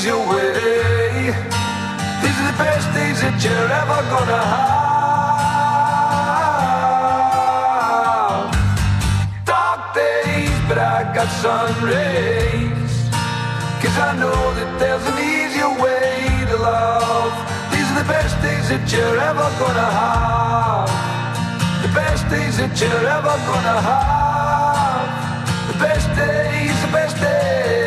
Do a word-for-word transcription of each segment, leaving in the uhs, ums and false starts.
easier way. These are the best days that you're ever gonna have. Dark days, but I got sun rays. Cause I know that there's an easier way to love. These are the best days that you're ever gonna have. The best days that you're ever gonna have. The best days, the best days.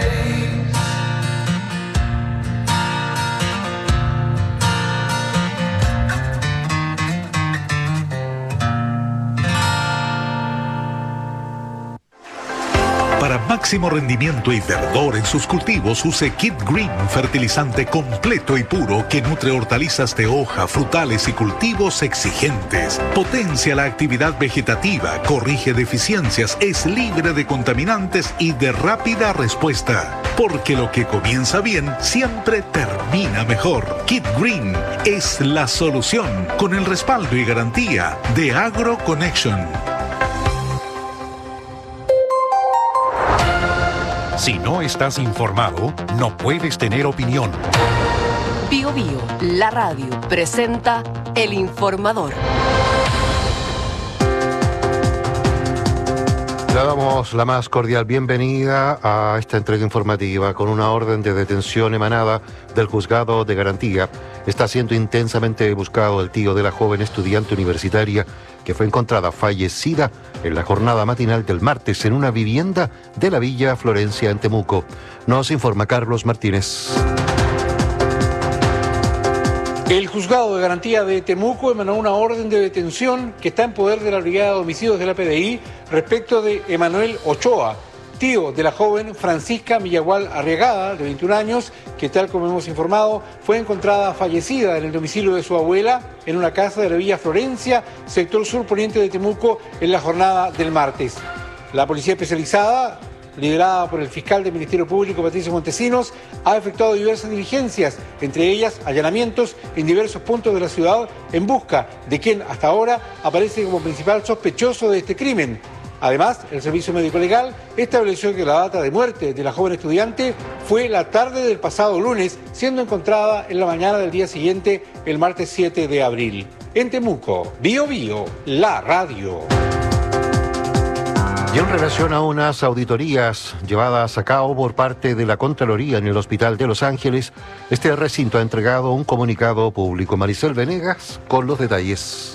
Para máximo rendimiento y verdor en sus cultivos, use Kid Green, fertilizante completo y puro que nutre hortalizas de hoja, frutales y cultivos exigentes. Potencia la actividad vegetativa, corrige deficiencias, es libre de contaminantes y de rápida respuesta. Porque lo que comienza bien siempre termina mejor. Kid Green es la solución, con el respaldo y garantía de Agro Connection. Si no estás informado, no puedes tener opinión. Bio Bio, la radio, presenta El Informador. Le damos la más cordial bienvenida a esta entrega informativa. Con una orden de detención emanada del Juzgado de Garantía, está siendo intensamente buscado el tío de la joven estudiante universitaria que fue encontrada fallecida en la jornada matinal del martes en una vivienda de la Villa Florencia en Temuco. Nos informa Carlos Martínez. El Juzgado de Garantía de Temuco emanó una orden de detención que está en poder de la Brigada de Homicidios de la P D I respecto de Emanuel Ochoa, tío de la joven Francisca Millagual Arriagada, de veintiún años, que tal como hemos informado, fue encontrada fallecida en el domicilio de su abuela en una casa de la Villa Florencia, sector sur poniente de Temuco, en la jornada del martes. La policía especializada, liderada por el fiscal del Ministerio Público, Patricio Montesinos, ha efectuado diversas diligencias, entre ellas allanamientos en diversos puntos de la ciudad en busca de quien hasta ahora aparece como principal sospechoso de este crimen. Además, el Servicio Médico Legal estableció que la data de muerte de la joven estudiante fue la tarde del pasado lunes, siendo encontrada en la mañana del día siguiente, el martes siete de abril. En Temuco, Bio Bio, la radio. Y en relación a unas auditorías llevadas a cabo por parte de la Contraloría en el Hospital de Los Ángeles, este recinto ha entregado un comunicado público. Maricel Venegas con los detalles.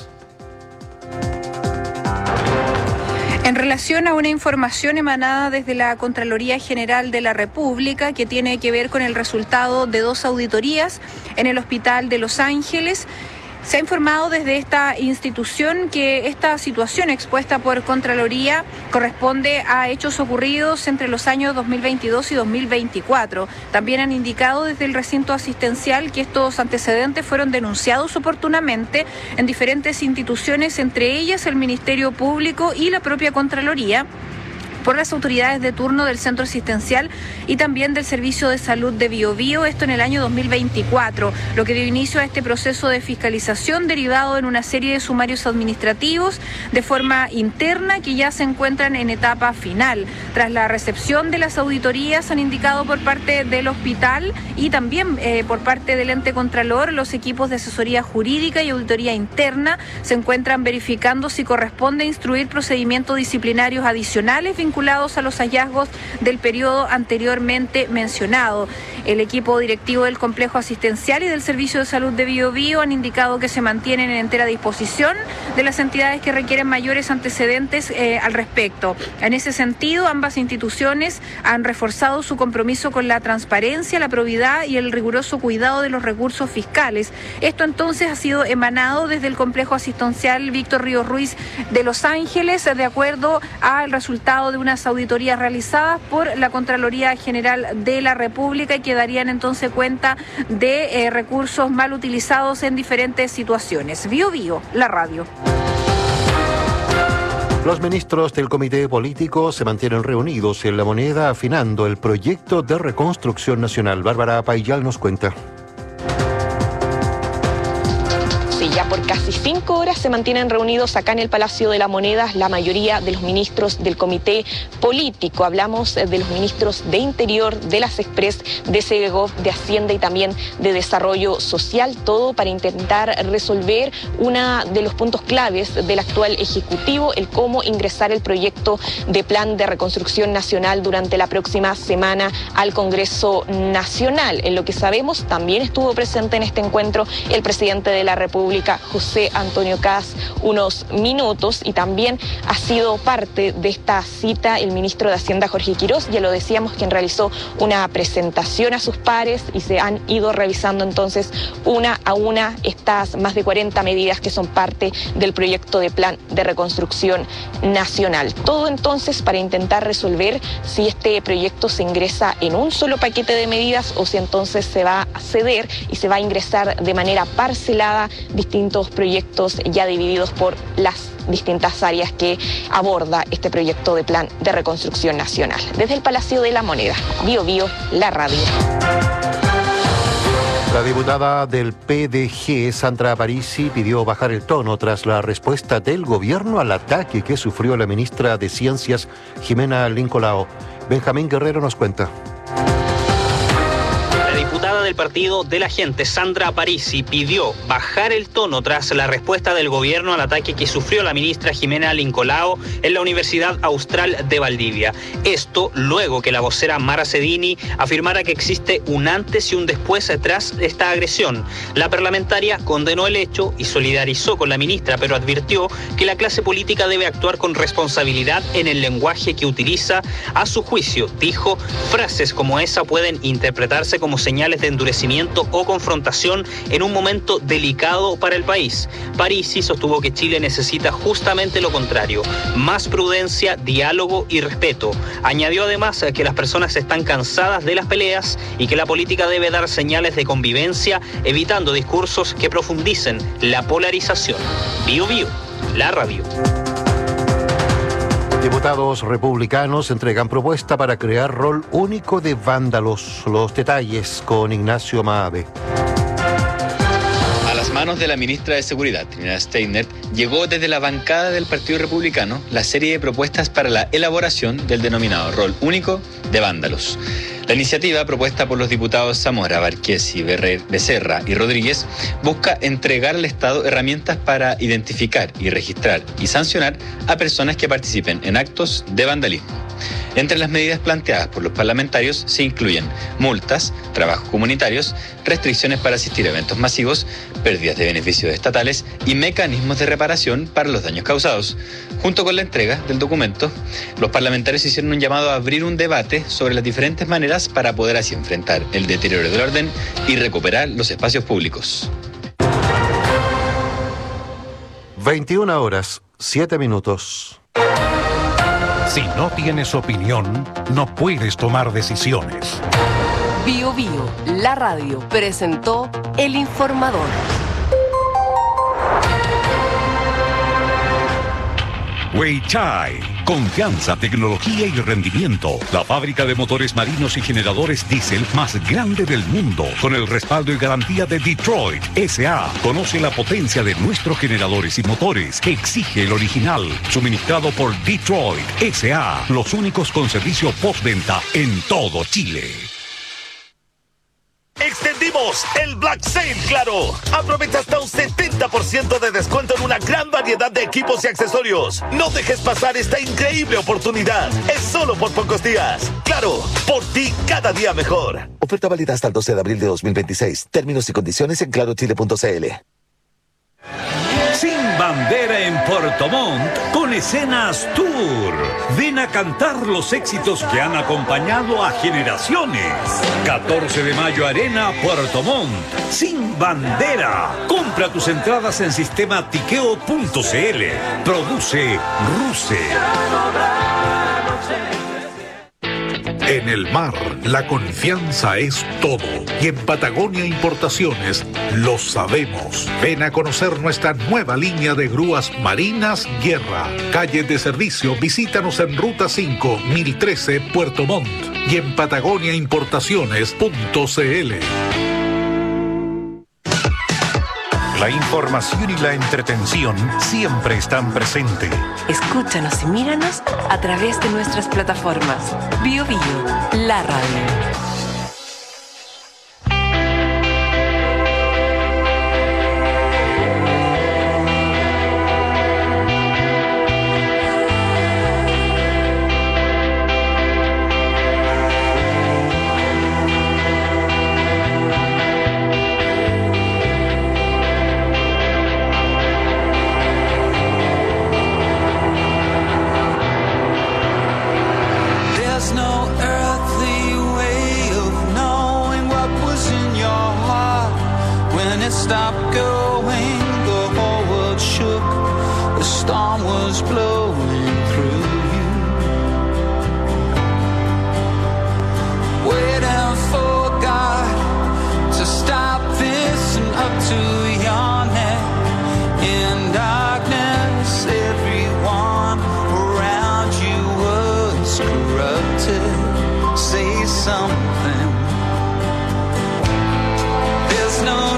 En relación a una información emanada desde la Contraloría General de la República que tiene que ver con el resultado de dos auditorías en el Hospital de Los Ángeles, se ha informado desde esta institución que esta situación expuesta por Contraloría corresponde a hechos ocurridos entre los años dos mil veintidós y dos mil veinticuatro. También han indicado desde el recinto asistencial que estos antecedentes fueron denunciados oportunamente en diferentes instituciones, entre ellas el Ministerio Público y la propia Contraloría, por las autoridades de turno del centro asistencial y también del Servicio de Salud de Bio Bio, esto en el año dos mil veinticuatro, lo que dio inicio a este proceso de fiscalización derivado en una serie de sumarios administrativos de forma interna que ya se encuentran en etapa final. Tras la recepción de las auditorías, han indicado por parte del hospital y también eh, por parte del ente contralor, los equipos de asesoría jurídica y auditoría interna se encuentran verificando si corresponde instruir procedimientos disciplinarios adicionales vinculados a los hallazgos del periodo anteriormente mencionado. El equipo directivo del complejo asistencial y del Servicio de Salud de Bio Bio han indicado que se mantienen en entera disposición de las entidades que requieren mayores antecedentes eh, al respecto. En ese sentido, ambas instituciones han reforzado su compromiso con la transparencia, la probidad y el riguroso cuidado de los recursos fiscales. Esto entonces ha sido emanado desde el complejo asistencial Víctor Ríos Ruiz de Los Ángeles, de acuerdo al resultado de unas auditorías realizadas por la Contraloría General de la República y que darían entonces cuenta de eh, recursos mal utilizados en diferentes situaciones. Bio Bio, la radio. Los ministros del Comité Político se mantienen reunidos en La Moneda afinando el proyecto de reconstrucción nacional. Bárbara Payal nos cuenta. Sí, ya por casi cinco horas horas se mantienen reunidos acá en el Palacio de la Moneda la mayoría de los ministros del comité político. Hablamos de los ministros de Interior, de las Express, de Segov, de Hacienda y también de Desarrollo Social, todo para intentar resolver uno de los puntos claves del actual Ejecutivo, el cómo ingresar el proyecto de Plan de Reconstrucción Nacional durante la próxima semana al Congreso Nacional. En lo que sabemos, también estuvo presente en este encuentro el presidente de la República, José Antonio Kast, unos minutos, y también ha sido parte de esta cita el ministro de Hacienda, Jorge Quirós. Ya lo decíamos, quien realizó una presentación a sus pares y se han ido revisando entonces una a una estas más de cuarenta medidas que son parte del proyecto de Plan de Reconstrucción Nacional. Todo entonces para intentar resolver si este proyecto se ingresa en un solo paquete de medidas o si entonces se va a ceder y se va a ingresar de manera parcelada distintos proyectos ya divididos por las distintas áreas que aborda este proyecto de Plan de Reconstrucción Nacional. Desde el Palacio de la Moneda, Bio Bio, la radio. La diputada del P D G, Sandra Parisi, pidió bajar el tono tras la respuesta del gobierno al ataque que sufrió la ministra de Ciencias, Jimena Lincolao. Benjamín Guerrero nos cuenta. La diputada del Partido de la Gente, Sandra Parisi, pidió bajar el tono tras la respuesta del gobierno al ataque que sufrió la ministra Jimena Lincolao en la Universidad Austral de Valdivia. Esto luego que la vocera Mara Cedini afirmara que existe un antes y un después tras esta agresión. La parlamentaria condenó el hecho y solidarizó con la ministra, pero advirtió que la clase política debe actuar con responsabilidad en el lenguaje que utiliza. A su juicio, dijo, frases como esa pueden interpretarse como señales de endurecimiento o confrontación en un momento delicado para el país. Parisi sostuvo que Chile necesita justamente lo contrario, más prudencia, diálogo y respeto. Añadió además que las personas están cansadas de las peleas y que la política debe dar señales de convivencia, evitando discursos que profundicen la polarización. Bio Bio, la radio. Diputados republicanos entregan propuesta para crear rol único de vándalos. Los detalles con Ignacio Maave. A las manos de la ministra de Seguridad, Trinidad Steiner, llegó desde la bancada del Partido Republicano la serie de propuestas para la elaboración del denominado rol único de vándalos. La iniciativa, propuesta por los diputados Zamora, Barquesi, Becerra y Rodríguez, busca entregar al Estado herramientas para identificar y registrar y sancionar a personas que participen en actos de vandalismo. Entre las medidas planteadas por los parlamentarios se incluyen multas, trabajos comunitarios, restricciones para asistir a eventos masivos, pérdidas de beneficios estatales y mecanismos de reparación para los daños causados. Junto con la entrega del documento, los parlamentarios hicieron un llamado a abrir un debate sobre las diferentes maneras para poder así enfrentar el deterioro del orden y recuperar los espacios públicos. veintiuna horas, siete minutos. Si no tienes opinión, no puedes tomar decisiones. Bio Bio, la radio, presentó El Informador. Weichai, confianza, tecnología y rendimiento. La fábrica de motores marinos y generadores diésel más grande del mundo, con el respaldo y garantía de Detroit S A Conoce la potencia de nuestros generadores y motores que exige el original, suministrado por Detroit S A los únicos con servicio postventa en todo Chile. Extendimos el Black Sale, Claro. Aprovecha hasta un setenta por ciento de descuento en una gran variedad de equipos y accesorios. No dejes pasar esta increíble oportunidad. Es solo por pocos días. Claro, por ti cada día mejor. Oferta válida hasta el doce de abril de dos mil veintiséis. Términos y condiciones en claro chile punto c l. Sin bandera en Puerto Montt con Escenas Tour. Ven a cantar los éxitos que han acompañado a generaciones. catorce de mayo Arena Puerto Montt. Sin bandera. Compra tus entradas en sistema tiqueo punto c l. Produce Ruse. En el mar, la confianza es todo. Y en Patagonia Importaciones lo sabemos. Ven a conocer nuestra nueva línea de grúas marinas Guerra. Calle de servicio, visítanos en Ruta cinco, mil trece, Puerto Montt. Y en patagonia importaciones punto c l. La información y la entretención siempre están presentes. Escúchanos y míranos a través de nuestras plataformas. Bio Bio, la radio. Stopped going, the whole world shook, the storm was blowing through you. Waiting for God to stop this and up to your neck. In darkness, everyone around you was corrupted. Say something. There's no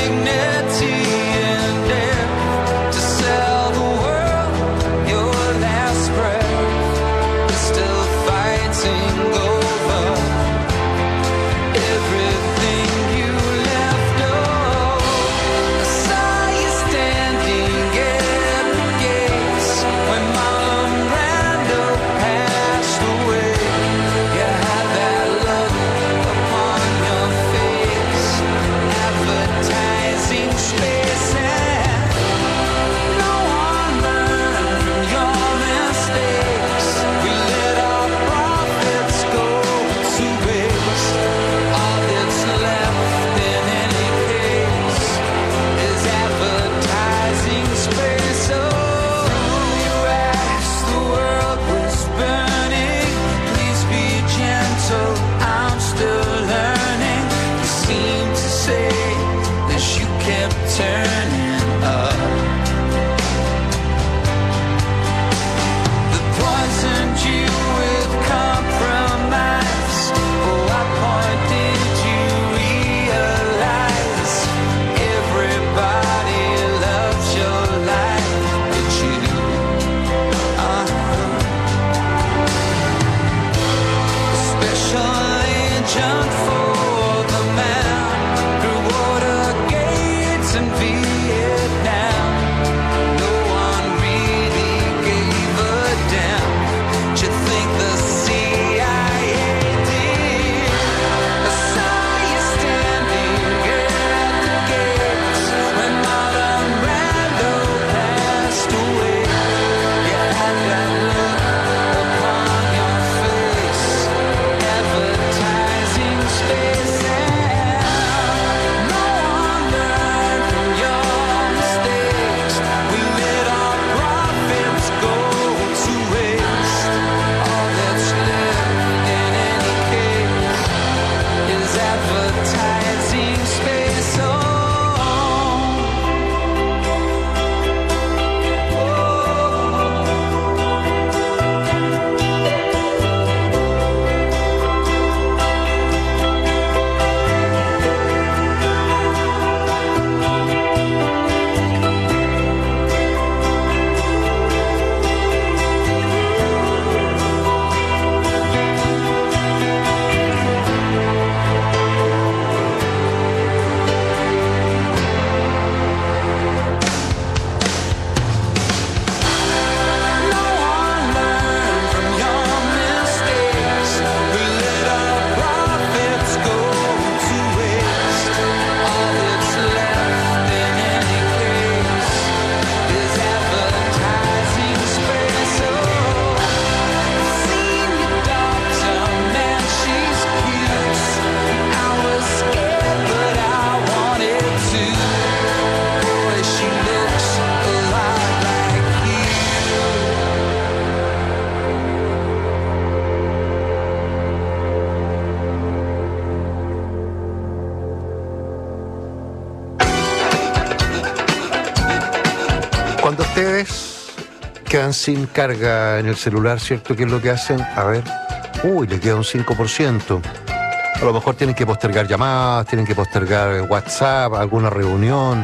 Cuando ustedes quedan sin carga en el celular, ¿cierto? ¿Qué es lo que hacen? A ver, uy, le queda un cinco por ciento. A lo mejor tienen que postergar llamadas, tienen que postergar WhatsApp, alguna reunión.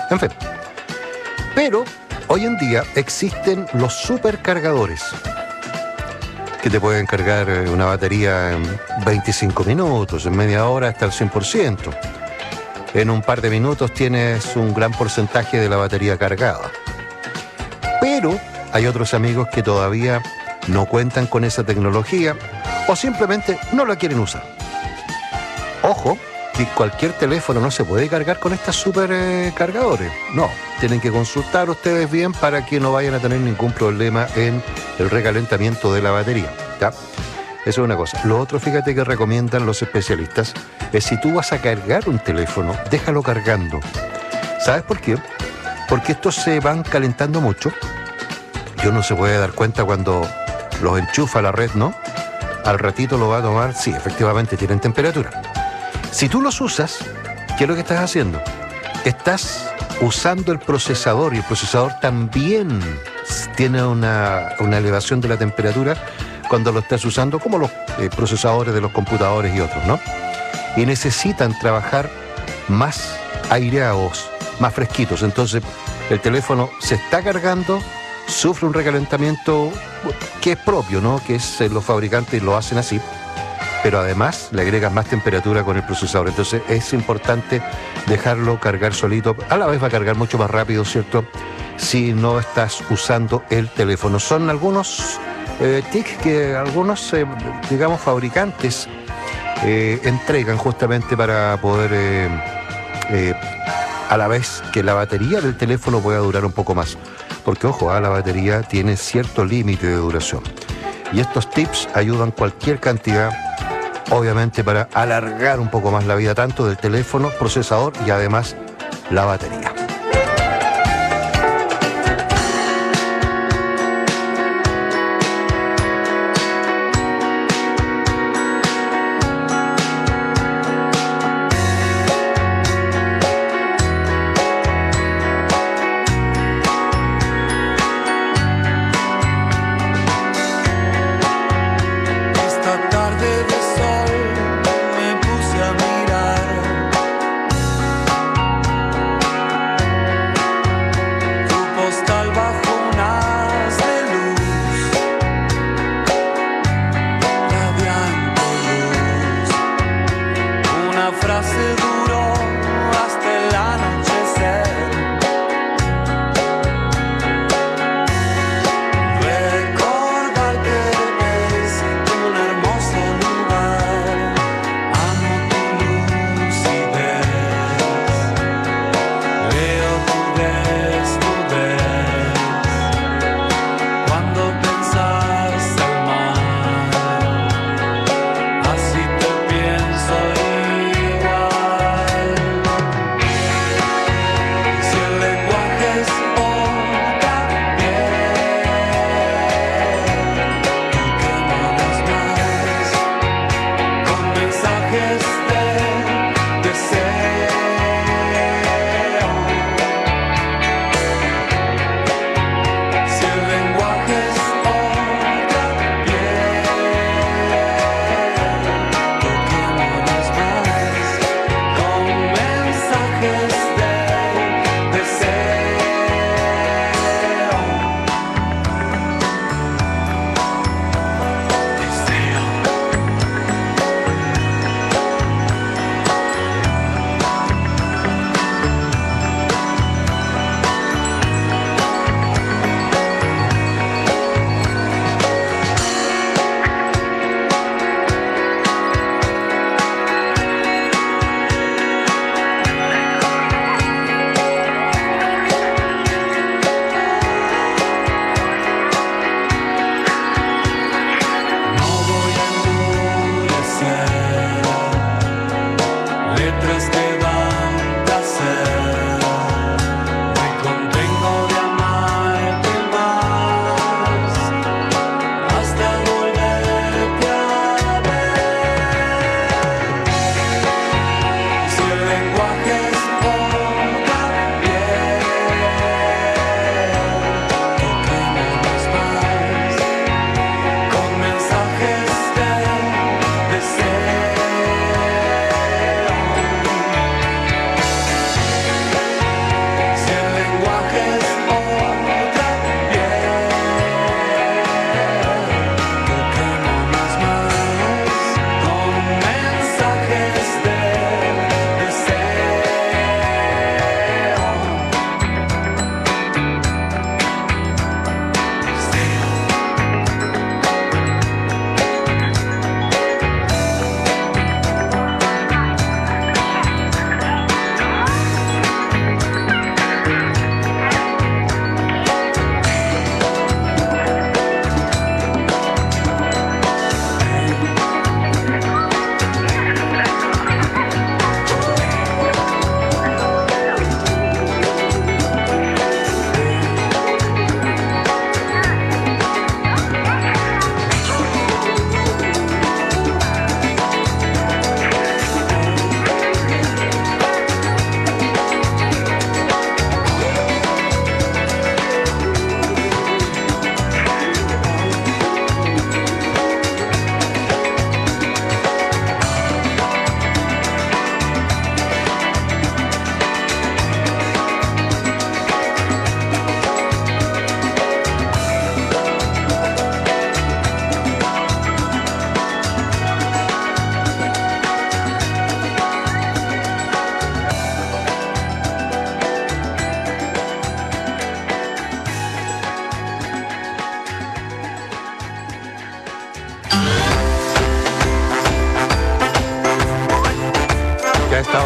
En fin. Pero hoy en día existen los supercargadores que te pueden cargar una batería en veinticinco minutos, en media hora hasta el cien por ciento. En un par de minutos tienes un gran porcentaje de la batería cargada. Pero hay otros amigos que todavía no cuentan con esa tecnología o simplemente no la quieren usar. Ojo, que cualquier teléfono no se puede cargar con estos supercargadores. No, tienen que consultar ustedes bien para que no vayan a tener ningún problema en el recalentamiento de la batería, ¿ya? Eso es una cosa. Lo otro, fíjate que recomiendan los especialistas, es si tú vas a cargar un teléfono, déjalo cargando. ¿Sabes por qué? Porque estos se van calentando mucho y uno se puede dar cuenta cuando los enchufa a la red, ¿no? Al ratito lo va a tomar, sí, efectivamente tienen temperatura. Si tú los usas, ¿qué es lo que estás haciendo? Estás usando el procesador y el procesador también tiene una, una elevación de la temperatura cuando lo estás usando, como los eh, procesadores de los computadores y otros, ¿no? Y necesitan trabajar más aireados, más fresquitos. Entonces, el teléfono se está cargando, sufre un recalentamiento que es propio, ¿no? Que es, eh, los fabricantes lo hacen así, pero además le agregan más temperatura con el procesador. Entonces es importante dejarlo cargar solito. A la vez va a cargar mucho más rápido, ¿cierto?, si no estás usando el teléfono. Son algunos eh, tics que algunos, eh, digamos, fabricantes eh, entregan justamente para poder, eh, eh, a la vez que la batería del teléfono pueda durar un poco más. Porque, ojo, ah, la batería tiene cierto límite de duración. Y estos tips ayudan cualquier cantidad, obviamente, para alargar un poco más la vida tanto del teléfono, procesador y además la batería.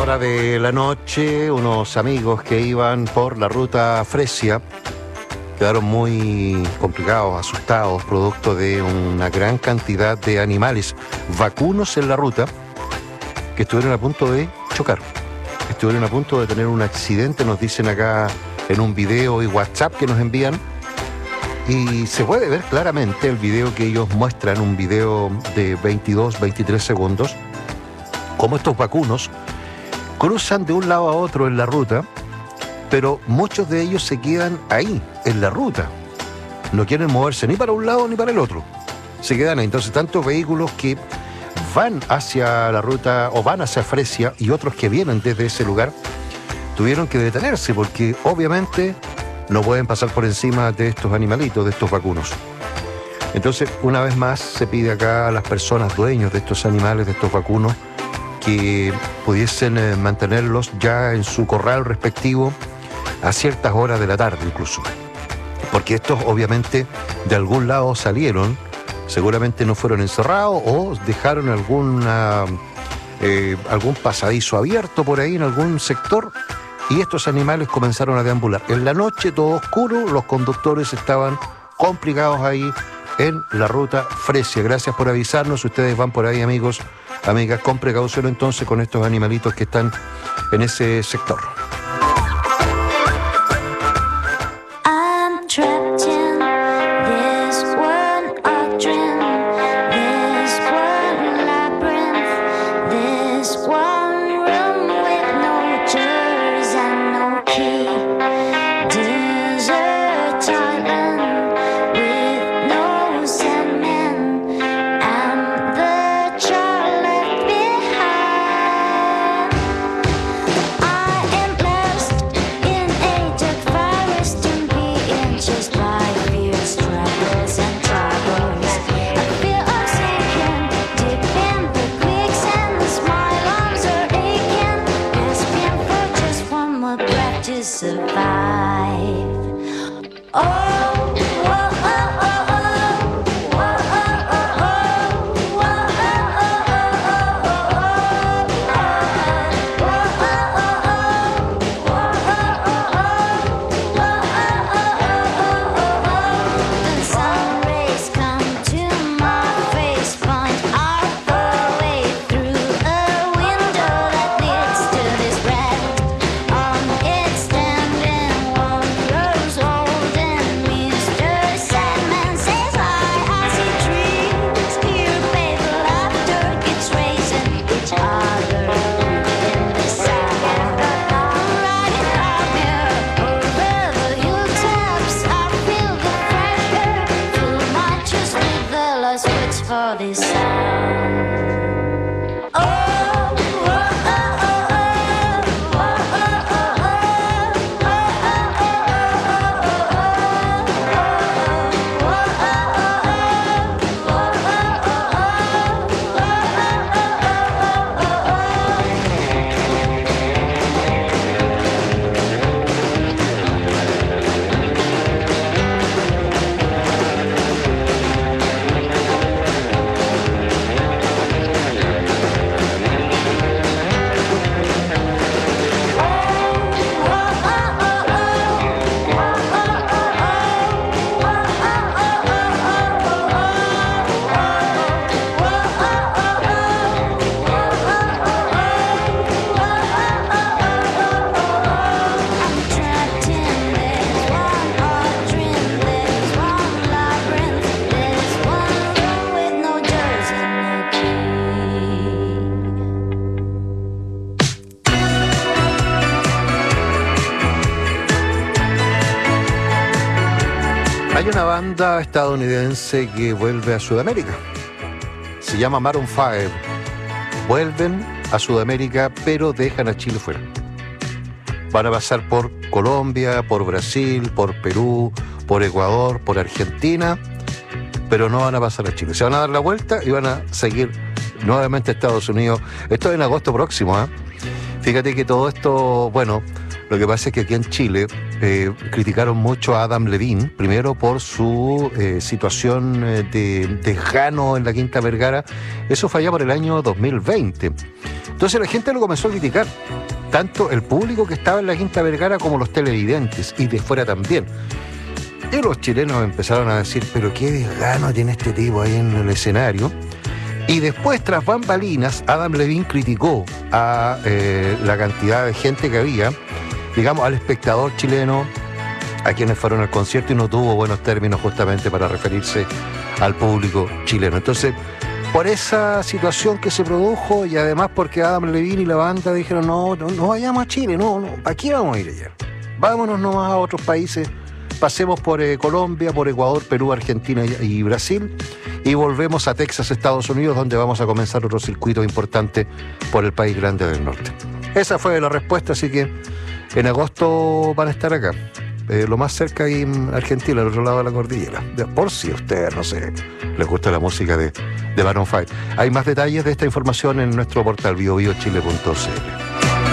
hora de la noche, unos amigos que iban por la ruta Fresia quedaron muy complicados, asustados, producto de una gran cantidad de animales vacunos en la ruta que estuvieron a punto de chocar. Estuvieron a punto de tener un accidente, nos dicen acá en un video y WhatsApp que nos envían. Y se puede ver claramente el video que ellos muestran, un video de veintidós, veintitrés segundos, cómo estos vacunos cruzan de un lado a otro en la ruta, pero muchos de ellos se quedan ahí, en la ruta. No quieren moverse ni para un lado ni para el otro. Se quedan ahí. Entonces, tantos vehículos que van hacia la ruta o van hacia Fresia y otros que vienen desde ese lugar, tuvieron que detenerse porque obviamente no pueden pasar por encima de estos animalitos, de estos vacunos. Entonces, una vez más, se pide acá a las personas dueños de estos animales, de estos vacunos, que pudiesen eh, mantenerlos ya en su corral respectivo a ciertas horas de la tarde incluso. Porque estos obviamente de algún lado salieron, seguramente no fueron encerrados o dejaron alguna, eh, algún pasadizo abierto por ahí en algún sector y estos animales comenzaron a deambular. En la noche, todo oscuro, los conductores estaban complicados ahí en la ruta Fresia. Gracias por avisarnos, ustedes van por ahí, amigos, amigas, con precaución entonces con estos animalitos que están en ese sector. Hay una banda estadounidense que vuelve a Sudamérica. Se llama Maroon cinco. Vuelven a Sudamérica, pero dejan a Chile fuera. Van a pasar por Colombia, por Brasil, por Perú, por Ecuador, por Argentina, pero no van a pasar a Chile. Se van a dar la vuelta y van a seguir nuevamente a Estados Unidos. Esto es en agosto próximo, ¿eh? Fíjate que todo esto, bueno, Lo que pasa es que aquí en Chile eh, criticaron mucho a Adam Levine, primero por su eh, situación eh, de desgano en la Quinta Vergara. Eso fue allá por el año dos mil veinte. Entonces la gente lo comenzó a criticar, tanto el público que estaba en la Quinta Vergara como los televidentes, y de fuera también. Y los chilenos empezaron a decir, pero qué desgano tiene este tipo ahí en el escenario. Y después, tras bambalinas, Adam Levine criticó a eh, la cantidad de gente que había, digamos, al espectador chileno, a quienes fueron al concierto, y no tuvo buenos términos justamente para referirse al público chileno. Entonces, por esa situación que se produjo, y además porque Adam Levine y la banda dijeron, no, no, no vayamos a Chile, no, no, ¿para qué vamos a ir allá? Vámonos nomás a otros países, pasemos por eh, Colombia, por Ecuador, Perú, Argentina y, y Brasil, y volvemos a Texas, Estados Unidos, donde vamos a comenzar otro circuito importante por el país grande del norte. Esa fue la respuesta, así que en agosto van a estar acá, eh, lo más cerca ahí en Argentina, al otro lado de la cordillera, de, por si a ustedes, no sé, les gusta la música de, de Maroon cinco. Hay más detalles de esta información en nuestro portal bio bio chile punto c l.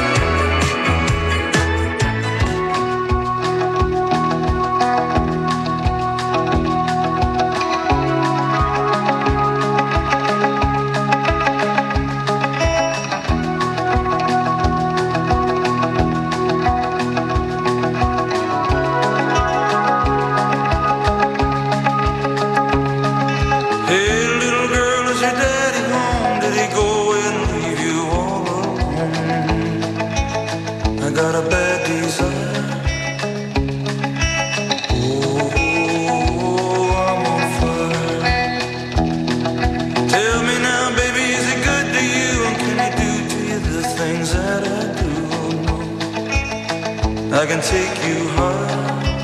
I can take you high.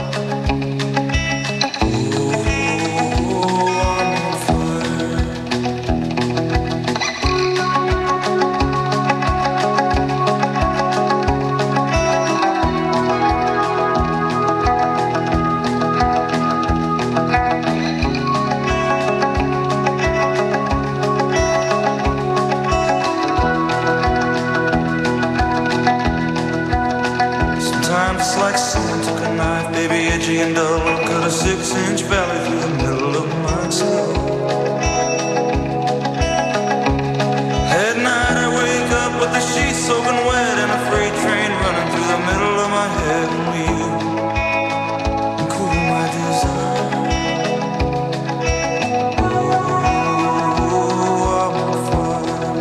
And dull, cut a six-inch valley through the middle of my soul. At night I wake up with the sheets soaking wet and a freight train running through the middle of my head. And you cool my desire. Oh, I'm on fire.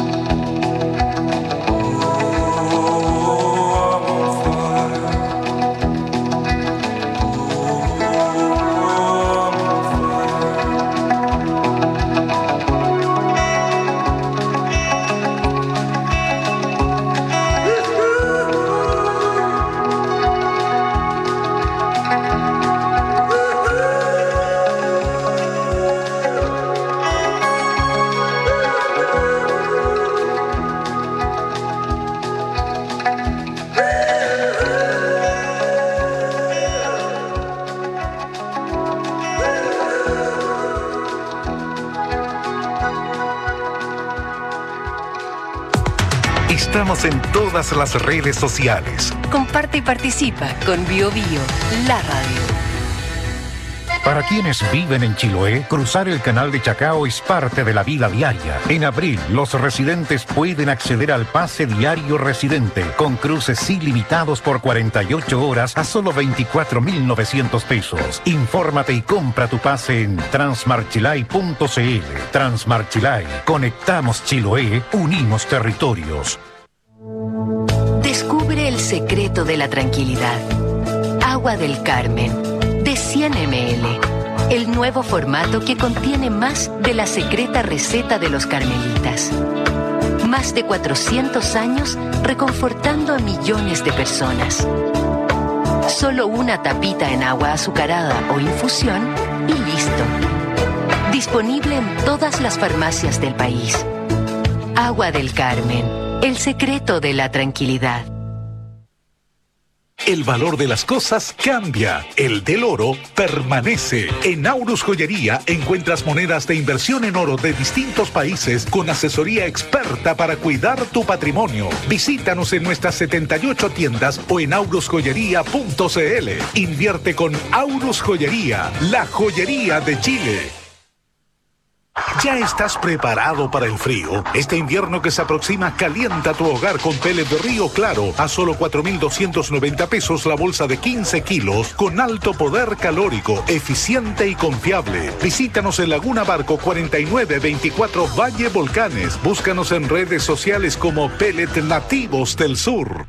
Oh, I'm on fire. Estamos en todas las redes sociales. Comparte y participa con Bio Bio, la radio. Para quienes viven en Chiloé, cruzar el canal de Chacao es parte de la vida diaria. En abril, los residentes pueden acceder al pase diario residente, con cruces ilimitados por cuarenta y ocho horas a solo veinticuatro mil novecientos pesos. Infórmate y compra tu pase en transmarchilay punto c l. Transmarchilay. Conectamos Chiloé, unimos territorios. Descubre el secreto de la tranquilidad. Agua del Carmen, de cien mililitros. El nuevo formato que contiene más de la secreta receta de los carmelitas. Más de cuatrocientos años reconfortando a millones de personas. Solo una tapita en agua azucarada o infusión y listo. Disponible en todas las farmacias del país. Agua del Carmen, el secreto de la tranquilidad. El valor de las cosas cambia, el del oro permanece. En Aurus Joyería encuentras monedas de inversión en oro de distintos países con asesoría experta para cuidar tu patrimonio. Visítanos en nuestras setenta y ocho tiendas o en aurus joyería punto c l. Invierte con Aurus Joyería, la joyería de Chile. ¿Ya estás preparado para el frío? Este invierno que se aproxima calienta tu hogar con pellet de Río Claro a solo cuatro mil doscientos noventa pesos la bolsa de quince kilos con alto poder calórico, eficiente y confiable. Visítanos en Laguna Barco cuarenta y nueve veinticuatro Valle Volcanes. Búscanos en redes sociales como Pellet Nativos del Sur.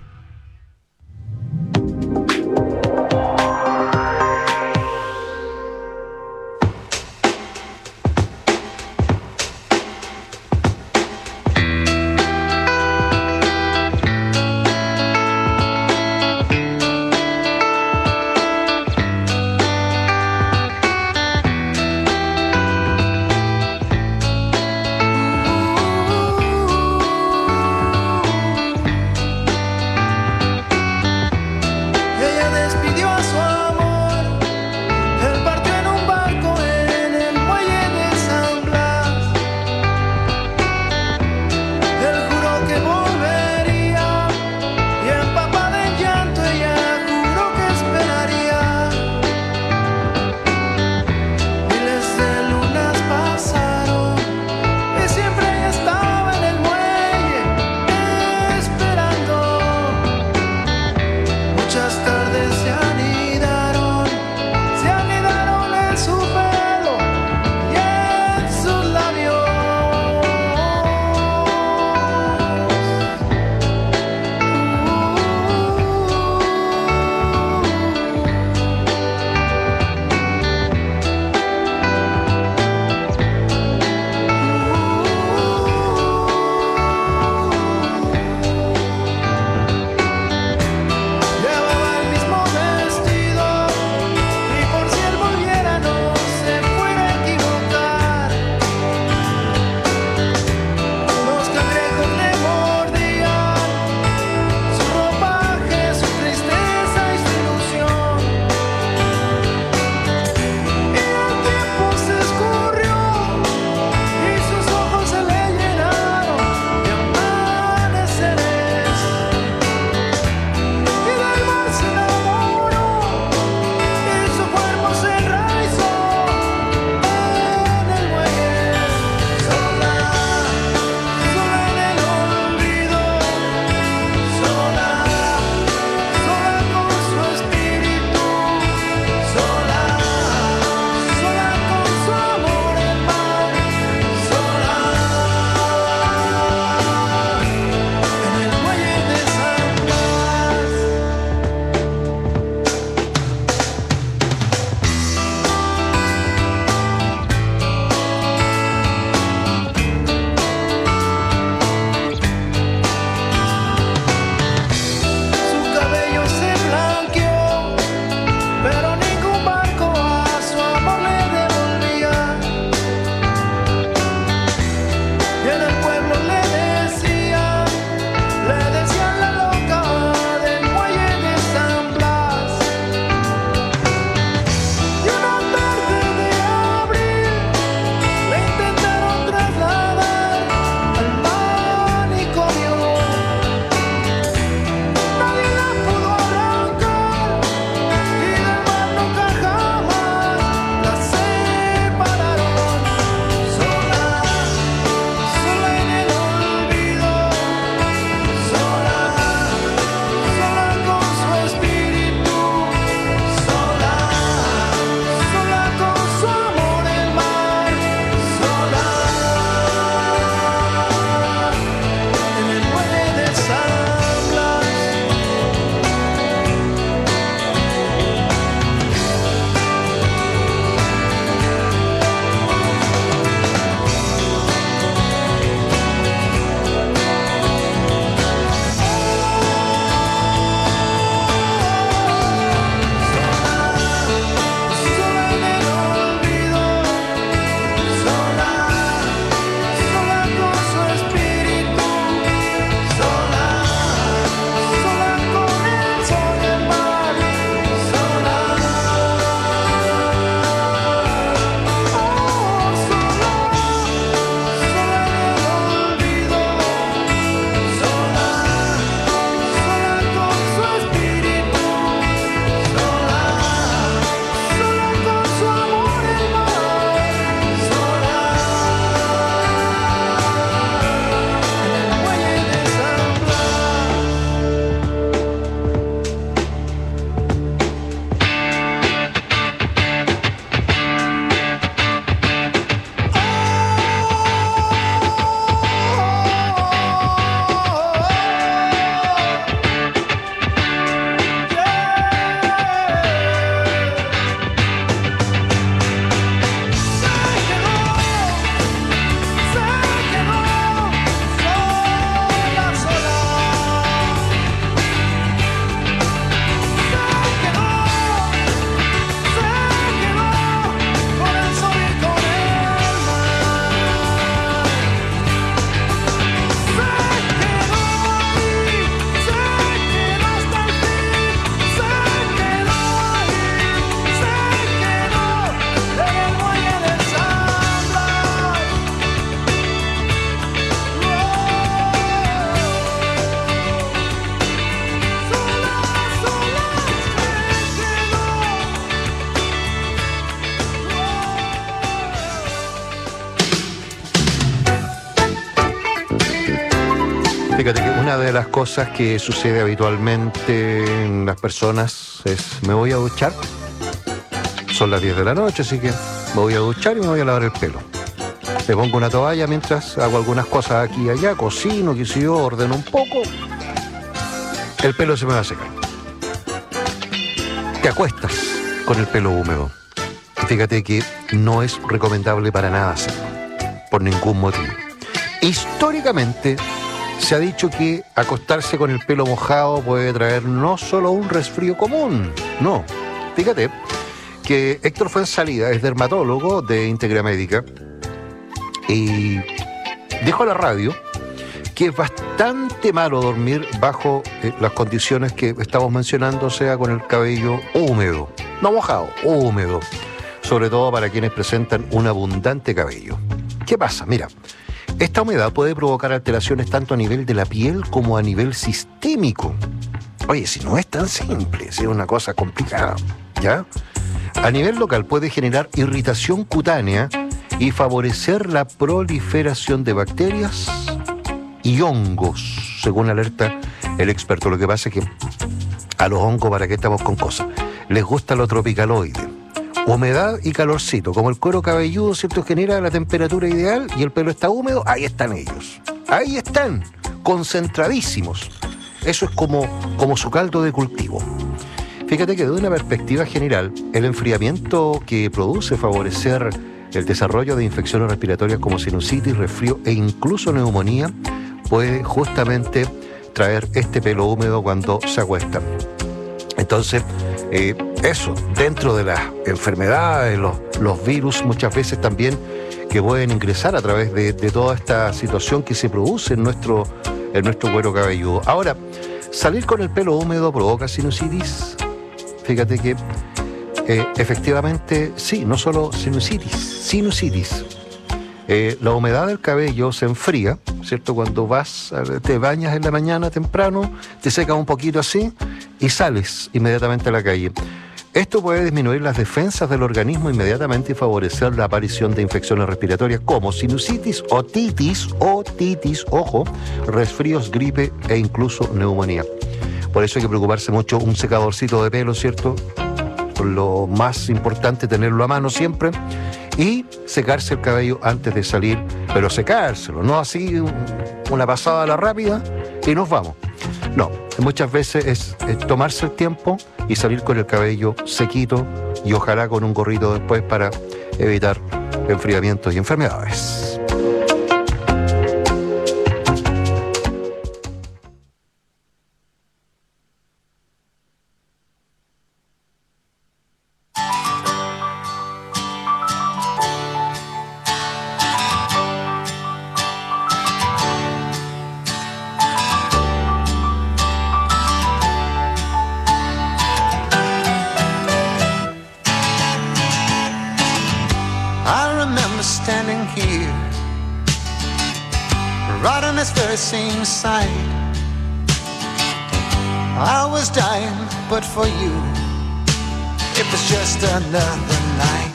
Fíjate que una de las cosas que sucede habitualmente en las personas es: me voy a duchar, son las diez de la noche, así que me voy a duchar y me voy a lavar el pelo. Me pongo una toalla mientras hago algunas cosas aquí y allá, cocino, qué sé yo, ordeno un poco, el pelo se me va a secar. Te acuestas con el pelo húmedo. Fíjate que no es recomendable para nada hacerlo, por ningún motivo. Históricamente se ha dicho que acostarse con el pelo mojado puede traer no solo un resfrío común, no. Fíjate que Héctor Fuenzalida es dermatólogo de Integra Médica y dijo a la radio que es bastante malo dormir bajo eh, las condiciones que estamos mencionando, o sea, con el cabello húmedo, no mojado, húmedo, sobre todo para quienes presentan un abundante cabello. ¿Qué pasa? Mira, esta humedad puede provocar alteraciones tanto a nivel de la piel como a nivel sistémico. Oye, si no es tan simple, si es una cosa complicada, ¿ya? A nivel local puede generar irritación cutánea y favorecer la proliferación de bacterias y hongos, según alerta el experto. Lo que pasa es que a los hongos, ¿para qué estamos con cosas? Les gusta lo tropicaloide. Humedad y calorcito, como el cuero cabelludo, ¿cierto?, genera la temperatura ideal y el pelo está húmedo, ahí están ellos. Ahí están, concentradísimos. Eso es como, como su caldo de cultivo. Fíjate que de una perspectiva general, el enfriamiento que produce favorecer el desarrollo de infecciones respiratorias como sinusitis, resfrío e incluso neumonía puede justamente traer este pelo húmedo cuando se acuestan. Entonces, eh, eso, dentro de las enfermedades, los, los virus muchas veces también que pueden ingresar a través de, de toda esta situación que se produce en nuestro, en nuestro cuero cabelludo. Ahora, salir con el pelo húmedo provoca sinusitis. Fíjate que eh, efectivamente, sí, no solo sinusitis, sinusitis. Eh, la humedad del cabello se enfría, ¿cierto? Cuando vas, te bañas en la mañana temprano, te secas un poquito así y sales inmediatamente a la calle. Esto puede disminuir las defensas del organismo inmediatamente y favorecer la aparición de infecciones respiratorias como sinusitis, otitis, otitis, ojo, resfríos, gripe e incluso neumonía. Por eso hay que preocuparse mucho un secadorcito de pelo, ¿cierto? Lo más importante, tenerlo a mano siempre. Y secarse el cabello antes de salir, pero secárselo, no así una pasada a la rápida y nos vamos. No, muchas veces es, es tomarse el tiempo y salir con el cabello sequito y ojalá con un gorrito después para evitar enfriamientos y enfermedades. Same sight. I was dying, but for you, it was just another night.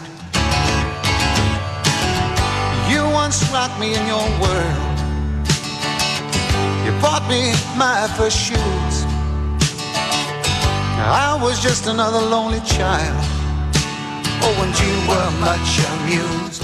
You once rocked me in your world. You bought me my first shoes. I was just another lonely child. Oh, and you were much amused.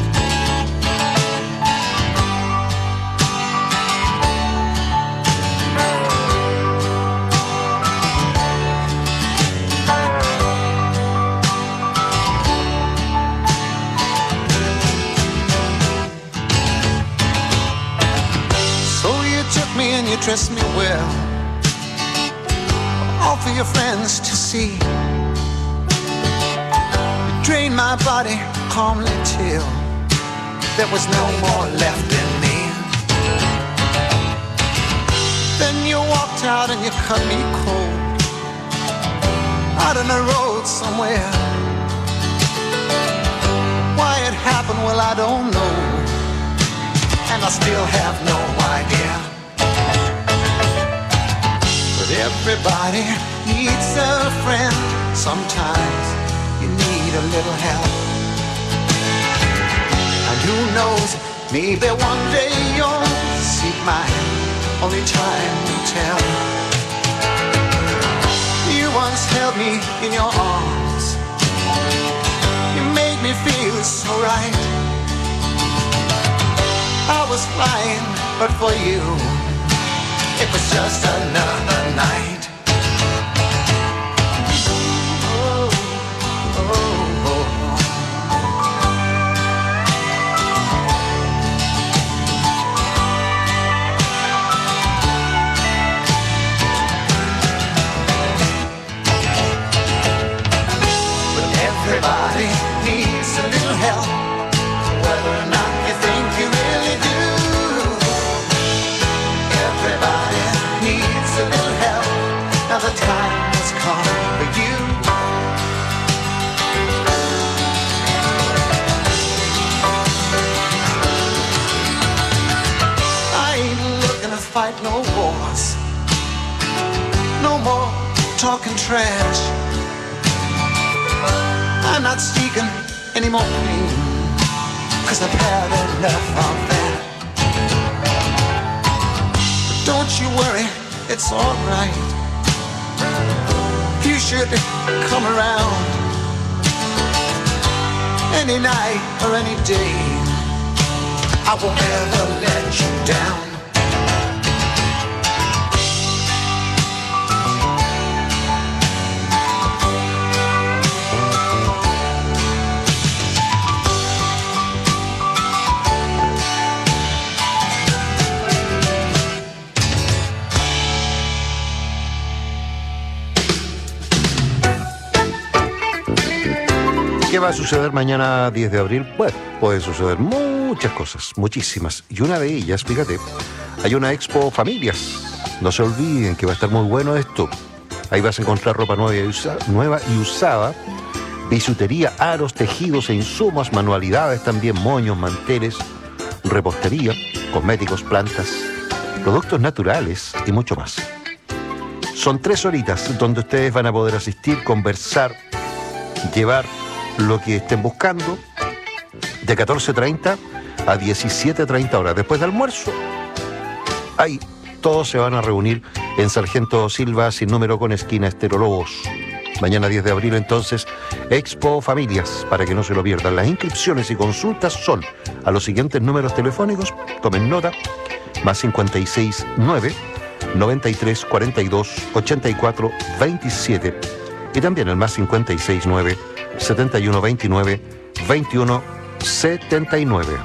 You dress me well, all for your friends to see. You drained my body calmly till there was no more left in me. Then you walked out and you cut me cold, out on the road somewhere. Why it happened, well, I don't know, and I still have no idea. Everybody needs a friend. Sometimes you need a little help. And who knows, maybe one day you'll see mine only time will tell. You once held me in your arms. You made me feel so right. I was flying, but for you, it was just another night. Everybody needs a little help, whether or not you think you really do. Everybody needs a little help. Now the time has come for you. I ain't looking to fight no wars, no more talking trash. I'm not seeking any more pain, 'cause I've had enough of that. But don't you worry, it's alright. You should come around any night or any day. I won't ever let you down. ¿Qué va a suceder mañana diez de abril? Bueno, pueden suceder muchas cosas, muchísimas. Y una de ellas, fíjate, hay una expo familias. No se olviden que va a estar muy bueno esto. Ahí vas a encontrar ropa nueva y, usa, nueva y usada, bisutería, aros, tejidos e insumos, manualidades también, moños, manteles, repostería, cosméticos, plantas, productos naturales y mucho más. Son tres horitas donde ustedes van a poder asistir, conversar, llevar lo que estén buscando, de catorce treinta a diecisiete treinta horas. Después del almuerzo, ahí todos se van a reunir en Sargento Silva, sin número, con esquina Estero Lobos. Mañana diez de abril, entonces, Expo Familias, para que no se lo pierdan. Las inscripciones y consultas son a los siguientes números telefónicos, tomen nota, más cincuenta y seis nueve, noventa y tres, cuarenta y dos, ochenta y cuatro, veintisiete, y también el más cincuenta y seis nueve, setenta y uno veintinueve, veintiuno setenta y nueve.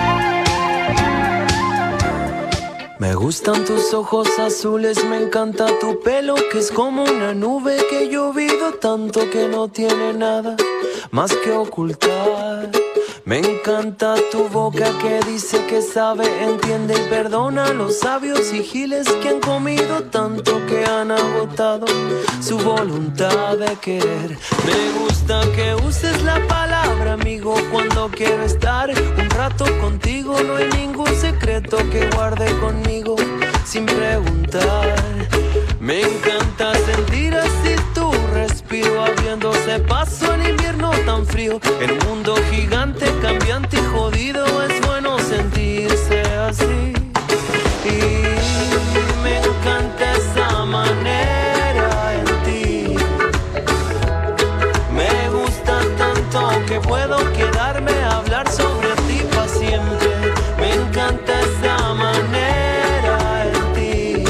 Me gustan tus ojos azules, me encanta tu pelo, que es como una nube que he llovido tanto que no tiene nada más que ocultar. Me encanta tu boca que dice que sabe, entiende y perdona a los sabios y giles que han comido tanto que han agotado su voluntad de querer. Me gusta que uses la palabra amigo cuando quiero estar un rato contigo. No hay ningún secreto que guarde conmigo sin preguntar. Me encanta sentir así tu respiro, abriéndose paso en invierno tan frío. En un mundo gigante, cambiante y jodido, es bueno sentirse así. Y me encanta esa manera en ti. Me gusta tanto que puedo quedarme a hablar sobre ti para siempre. Me encanta esa manera en ti.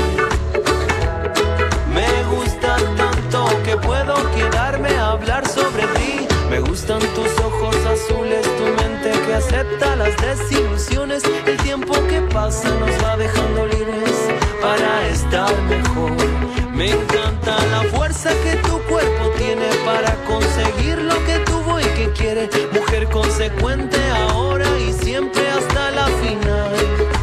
Me gusta tanto que puedo quedarme a hablar sobre ti. Me gustan tus ojos azules, tu mente que acepta las desilusiones. El tiempo que pasa nos va dejando libres para estar mejor. Me encanta la fuerza que tu cuerpo tiene para conseguir lo que tuvo y que quiere. Mujer consecuente ahora y siempre hasta la final.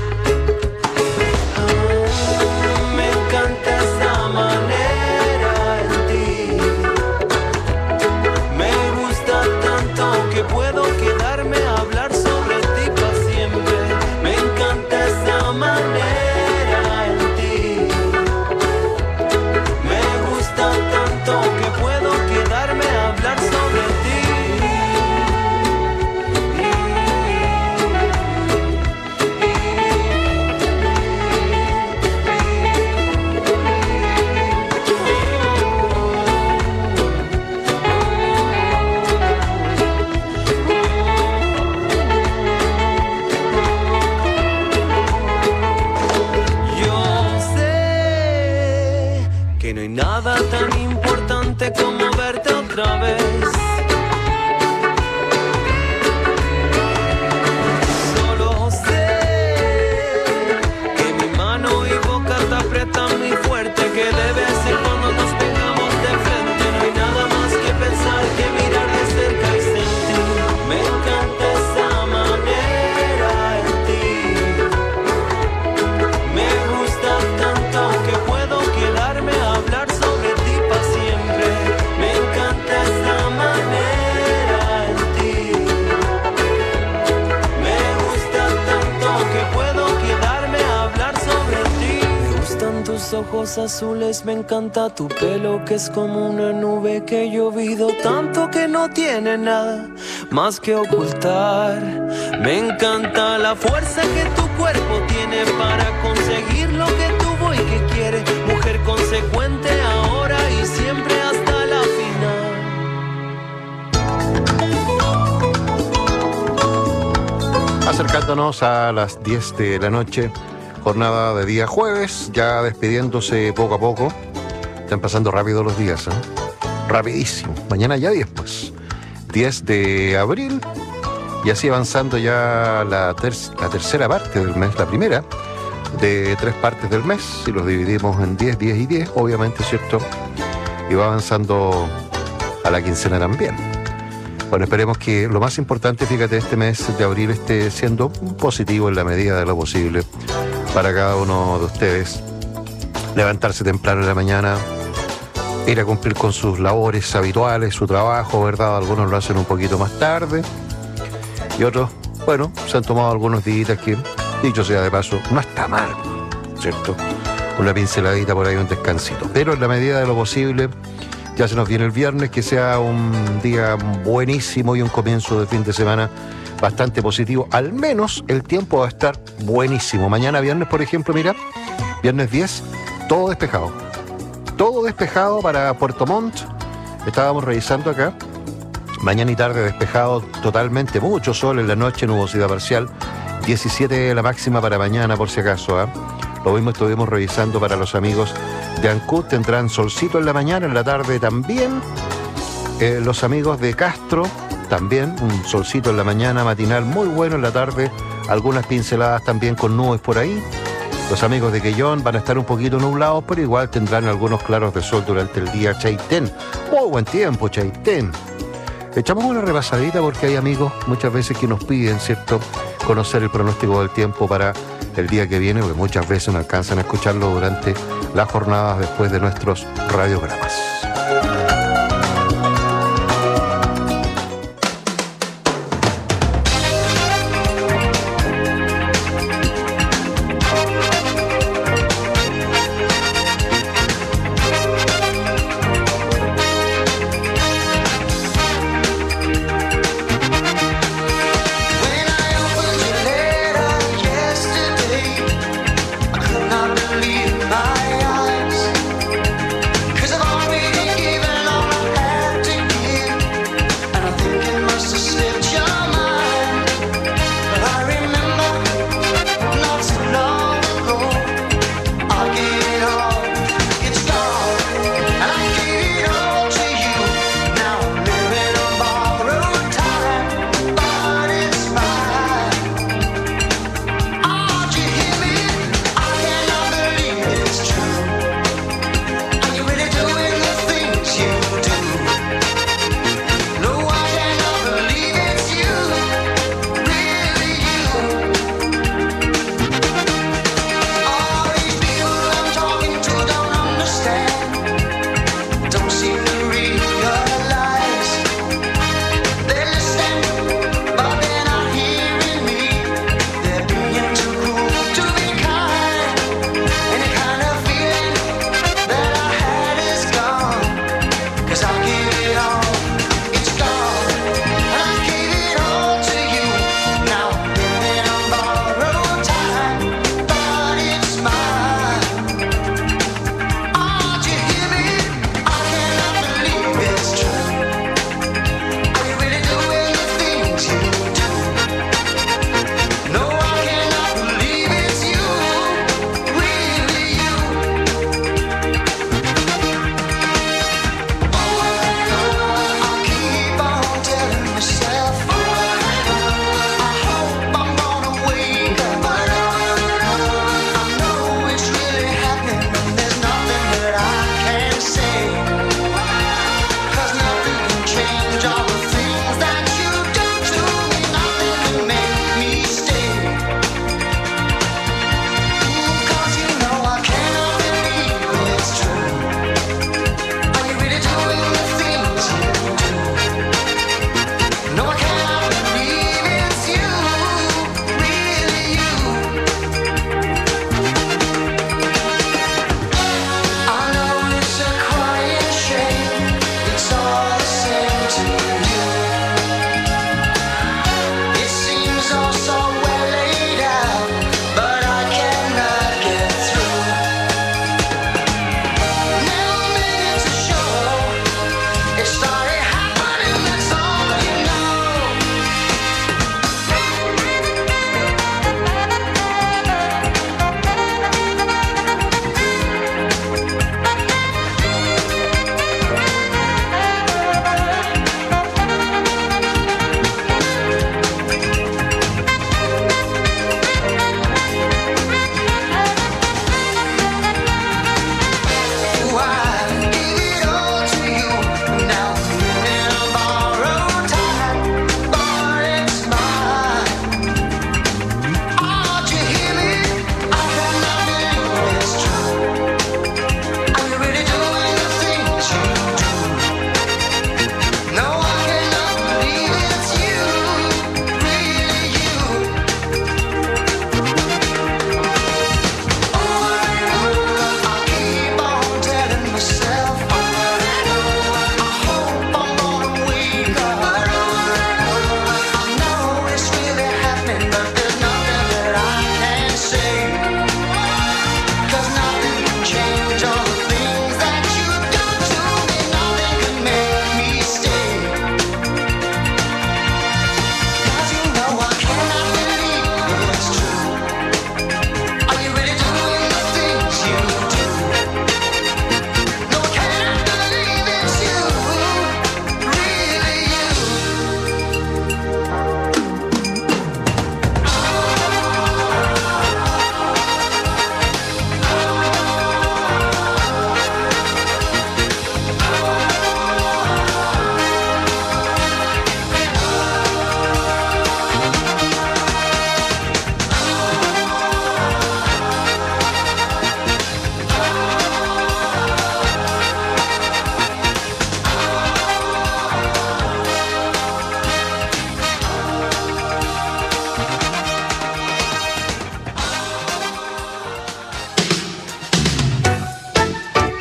Ah, me encanta esa manera en ti. Me gusta tanto que puedo quedarme a hablar sobre ti para siempre. Me encanta esa manera en ti. Me gusta tanto que puedo quedarme a hablar sobre ti. que no hay nada tan importante como verte otra vez. Solo sé que mi mano y boca te aprietan muy fuerte, que debe ser cuando nos pegamos de frente. No hay nada más que pensar que mirar de cerca y sentir. Me encanta esa manera en ti. Me gusta tanto que puedo quedarme a hablar sobre ti para siempre. Me encanta esa manera en ti. Me gusta tanto que puedo quedarme a hablar sobre ti. Me gustan tus ojos azules, me encanta tu pelo que es como una nube que he llovido tanto que no tiene nada más que ocultar. Me encanta la fuerza que tu cuerpo tiene para conseguir lo que tuvo y que quiere. Mujer consecuente ahora y siempre hasta la final. Acercándonos a las diez de la noche, jornada de día jueves, ya despidiéndose poco a poco. Están pasando rápido los días, ¿eh? Rapidísimo. Mañana ya diez, pues. diez de abril. Y así avanzando ya la, ter la tercera parte del mes, la primera de tres partes del mes. Si los dividimos en diez, diez y diez, obviamente, ¿cierto? Y va avanzando a la quincena también. Bueno, esperemos que lo más importante, fíjate, este mes de abril esté siendo positivo en la medida de lo posible para cada uno de ustedes. Levantarse temprano en la mañana, ir a cumplir con sus labores habituales, su trabajo, ¿verdad? Algunos lo hacen un poquito más tarde y otros, bueno, se han tomado algunos días que, dicho sea de paso, no está mal, ¿cierto? Una pinceladita por ahí, un descansito. Pero en la medida de lo posible, ya se nos viene el viernes, que sea un día buenísimo y un comienzo de fin de semana bastante positivo. Al menos el tiempo va a estar buenísimo. Mañana viernes, por ejemplo, mira, viernes diez, todo despejado. Todo despejado para Puerto Montt. Estábamos revisando acá. Mañana y tarde despejado totalmente. Mucho sol en la noche, nubosidad parcial. diecisiete la máxima para mañana, por si acaso, ¿eh? Lo mismo estuvimos revisando para los amigos de Ancud. Tendrán solcito en la mañana, en la tarde también. Eh, los amigos de Castro, también un solcito en la mañana, matinal muy bueno, en la tarde algunas pinceladas también con nubes por ahí. Los amigos de Quellón van a estar un poquito nublados, pero igual tendrán algunos claros de sol durante el día. Chaitén, muy buen tiempo, Chaitén. Echamos una repasadita porque hay amigos muchas veces que nos piden, ¿cierto?, conocer el pronóstico del tiempo para el día que viene, porque muchas veces no alcanzan a escucharlo durante las jornadas después de nuestros radiogramas. Cause I've already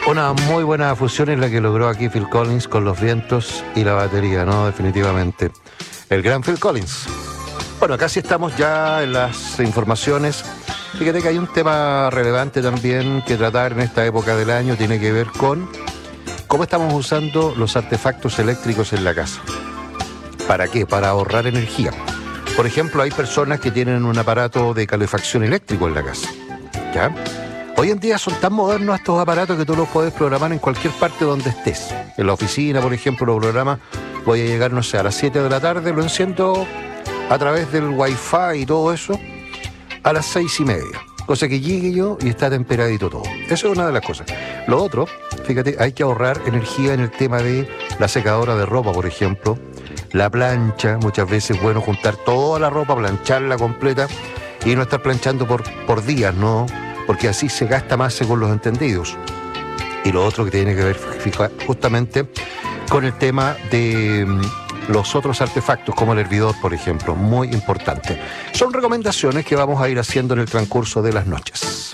Una muy buena fusión es la que logró aquí Phil Collins con los vientos y la batería, ¿no? Definitivamente. El gran Phil Collins. Bueno, casi estamos ya en las informaciones. Fíjate que hay un tema relevante también que tratar en esta época del año, tiene que ver con cómo estamos usando los artefactos eléctricos en la casa. ¿Para qué? Para ahorrar energía. Por ejemplo, hay personas que tienen un aparato de calefacción eléctrico en la casa, ¿ya? Hoy en día son tan modernos estos aparatos que tú los puedes programar en cualquier parte donde estés. En la oficina, por ejemplo, lo programas, voy a llegar, no sé, a las siete de la tarde, lo enciendo a través del wifi y todo eso, a las seis y media. Cosa que llegue yo y está temperadito todo. Eso es una de las cosas. Lo otro, fíjate, hay que ahorrar energía en el tema de la secadora de ropa, por ejemplo. La plancha, muchas veces es bueno juntar toda la ropa, plancharla completa y no estar planchando por, por días, ¿no? Porque así se gasta más según los entendidos. Y lo otro que tiene que ver fija, justamente con el tema de mm, los otros artefactos, como el hervidor, por ejemplo, muy importante. Son recomendaciones que vamos a ir haciendo en el transcurso de las noches.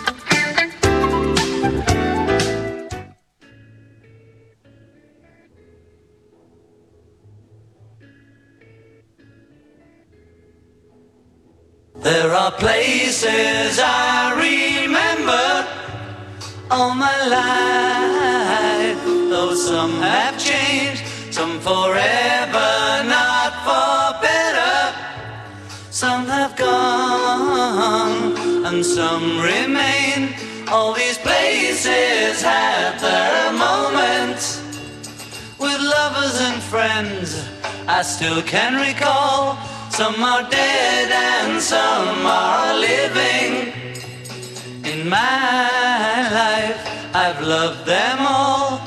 There are places I remember all my life, though some have changed, some forever, not for better. Some have gone and some remain. All these places had their moments with lovers and friends I still can recall. Some are dead and some are living. In my life, I've loved them all.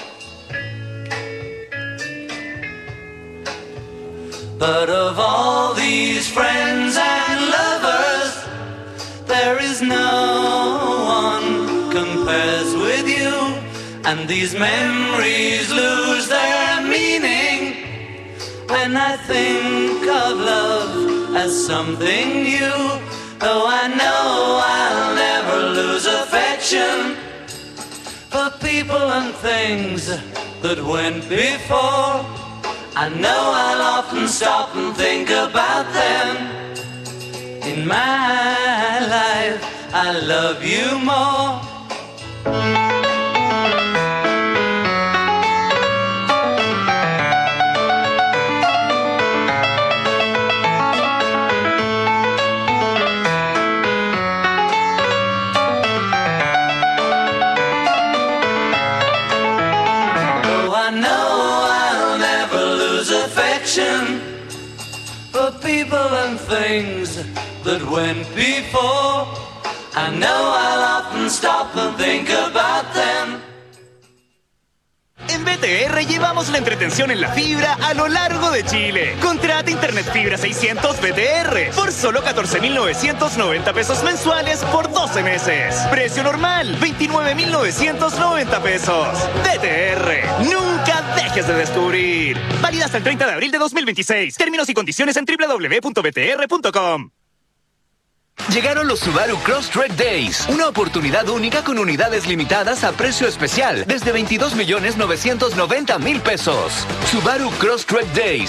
But of all these friends and lovers, there is no one compares with you. And these memories lose their meaning when I think of love as something new. Though I know I'll never lose affection for people and things that went before. I know I'll often stop and think about them. In my life, I love you more. For people and things that went before, I know I'll often stop and think about them. En B T R llevamos la entretención en la fibra a lo largo de Chile. Contrata Internet Fibra seiscientos B T R por solo catorce mil novecientos noventa pesos mensuales por doce meses. Precio normal, veintinueve mil novecientos noventa pesos. B T R, nunca dejes de descubrir. Válida hasta el treinta de abril de dos mil veintiséis. Términos y condiciones en doble u doble u doble u punto b t r punto com. Llegaron los Subaru Crosstrek Days, una oportunidad única con unidades limitadas a precio especial, desde veintidós millones novecientos noventa mil pesos. Subaru Crosstrek Days,